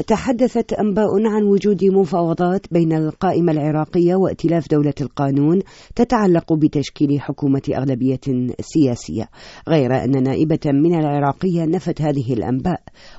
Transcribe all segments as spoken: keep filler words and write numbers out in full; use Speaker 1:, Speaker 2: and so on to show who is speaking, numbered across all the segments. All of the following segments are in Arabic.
Speaker 1: تحدثت أنباء عن وجود مفاوضات بين القائمة العراقية وائتلاف دولة القانون تتعلق بتشكيل حكومة أغلبية سياسية، غير أن نائبة من العراقية نفت هذه الأنباء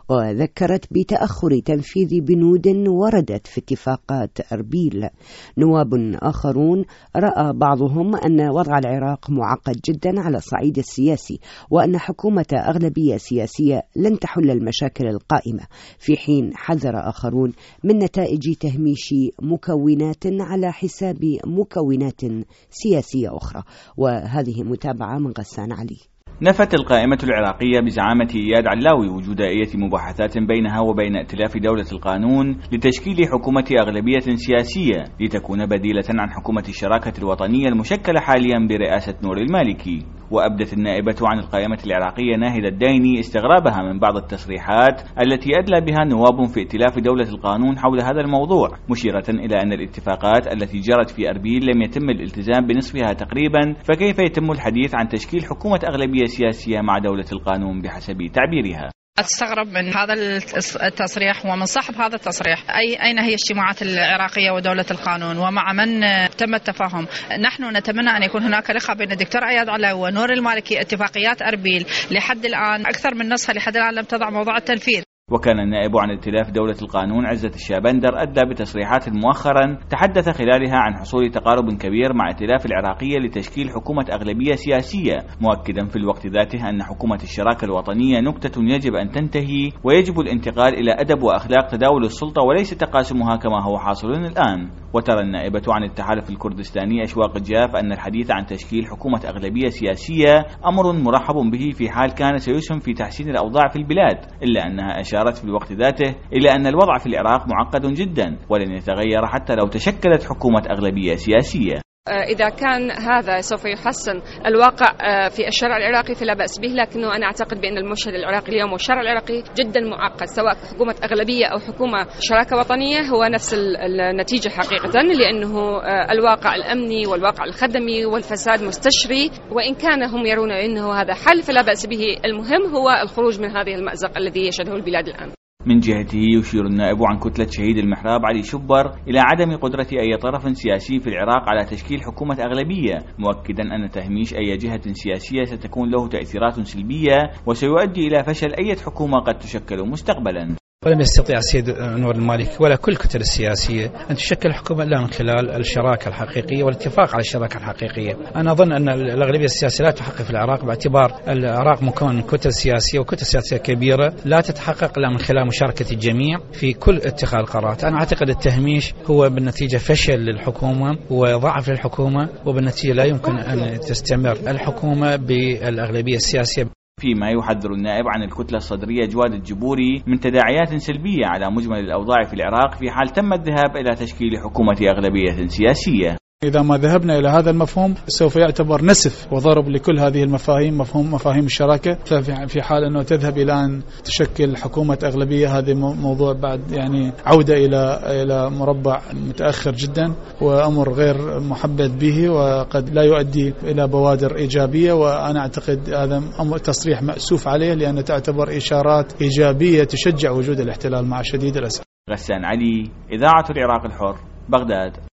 Speaker 1: وذكرت بتأخر تنفيذ بنود وردت في اتفاقات أربيل. نواب آخرون رأى بعضهم أن وضع العراق معقد جدا على الصعيد السياسي، وأن حكومة أغلبية سياسية لن تحل المشاكل القائمة، في حين حذر آخرون من نتائج تهميش مكونات على حساب مكونات سياسية أخرى. وهذه متابعة من غسان علي.
Speaker 2: نفت القائمة العراقية بزعامة إياد علاوي وجود أي مباحثات بينها وبين ائتلاف دولة القانون لتشكيل حكومة أغلبية سياسية لتكون بديلة عن حكومة الشراكة الوطنية المشكلة حاليا برئاسة نور المالكي. وأبدت النائبة عن القائمة العراقية ناهد الديني استغرابها من بعض التصريحات التي أدلى بها نواب في ائتلاف دولة القانون حول هذا الموضوع، مشيرة إلى أن الاتفاقات التي جرت في أربيل لم يتم الالتزام بنصفها تقريبا، فكيف يتم الحديث عن تشكيل حكومة أغلبية سياسية مع دولة القانون بحسب تعبيرها؟
Speaker 3: أستغرب من هذا التصريح ومن صاحب هذا التصريح. أي أين هي الاجتماعات العراقية ودولة القانون ومع من تم التفاهم؟ نحن نتمنى أن يكون هناك لقاء بين الدكتور إياد علاوي ونور المالكي. اتفاقيات أربيل لحد الآن أكثر من نصها لحد الآن لم تضع موضوع التنفيذ.
Speaker 2: وكان النائب عن ائتلاف دولة القانون عزت الشابندر أدلى بتصريحات مؤخرا تحدث خلالها عن حصول تقارب كبير مع ائتلاف العراقية لتشكيل حكومة أغلبية سياسية، مؤكدا في الوقت ذاته أن حكومة الشراكة الوطنية نكتة يجب أن تنتهي ويجب الانتقال إلى أدب وأخلاق تداول السلطة وليس تقاسمها كما هو حاصل الآن. وترى النائبة عن التحالف الكردستاني أشواق الجاف أن الحديث عن تشكيل حكومة أغلبية سياسية أمر مرحب به في حال كان سيسهم في تحسين الأوضاع في البلاد، إلا أنها أشارت في الوقت ذاته إلى أن الوضع في العراق معقد جدا ولن يتغير حتى لو تشكلت حكومة أغلبية سياسية.
Speaker 4: إذا كان هذا سوف يحسن الواقع في الشارع العراقي فلا بأس به، لكنه أنا أعتقد بأن المشهد العراقي اليوم والشارع العراقي جدا معقد، سواء حكومة أغلبية أو حكومة شراكة وطنية هو نفس النتيجة حقيقة، لأنه الواقع الأمني والواقع الخدمي والفساد مستشري، وإن كان هم يرون أنه هذا حل فلا بأس به. المهم هو الخروج من هذه المأزق الذي يشهده البلاد الآن.
Speaker 2: من جهته يشير النائب عن كتلة شهيد المحراب علي شبر إلى عدم قدرة أي طرف سياسي في العراق على تشكيل حكومة أغلبية، مؤكدا أن تهميش أي جهة سياسية ستكون له تأثيرات سلبية وسيؤدي إلى فشل أي حكومة قد تشكل مستقبلا.
Speaker 5: ولم يستطيع السيد نور المالكي ولا كل الكتل السياسية أن تشكل حكومة إلا من خلال الشراكة الحقيقية والاتفاق على الشراكة الحقيقية. أنا أظن أن الأغلبية السياسية لا تحقق في العراق، باعتبار العراق مكون من كتل سياسية وكتل سياسية كبيرة لا تتحقق إلا من خلال مشاركة الجميع في كل اتخاذ القرارات. أنا أعتقد التهميش هو بالنتيجة فشل للحكومة وضعف للحكومة، وبالنتيجة لا يمكن أن تستمر الحكومة بالأغلبية السياسية.
Speaker 2: فيما يحذر النائب عن الكتلة الصدرية جواد الجبوري من تداعيات سلبية على مجمل الأوضاع في العراق في حال تم الذهاب إلى تشكيل حكومة أغلبية سياسية.
Speaker 6: إذا ما ذهبنا إلى هذا المفهوم سوف يعتبر نسف وضرب لكل هذه المفاهيم، مفهوم مفاهيم الشراكة. ففي حال أنه تذهب إلى أن تشكل حكومة أغلبية، هذا موضوع بعد يعني عودة إلى إلى مربع متأخر جدا وأمر غير محبذ به وقد لا يؤدي إلى بوادر إيجابية. وأنا أعتقد هذا أمر تصريح مأسوف عليه، لأن تعتبر إشارات إيجابية تشجع وجود الاحتلال مع شديد الأسف.
Speaker 2: غسان علي، إذاعة العراق الحر، بغداد.